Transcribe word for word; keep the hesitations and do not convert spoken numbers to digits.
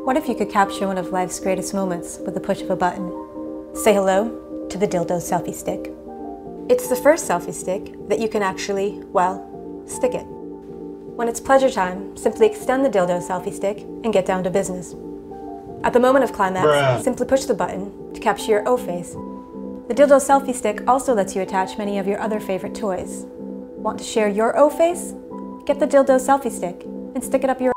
What if you could capture one of life's greatest moments with the push of a button? Say hello to the Dildo Selfie Stick. It's the first selfie stick that you can actually, well, stick it. When it's pleasure time, simply extend the Dildo Selfie Stick and get down to business. At the moment of climax, Bruh. simply push the button to capture your O-face. The Dildo Selfie Stick also lets you attach many of your other favorite toys. Want to share your O-face? Get the Dildo Selfie Stick and stick it up your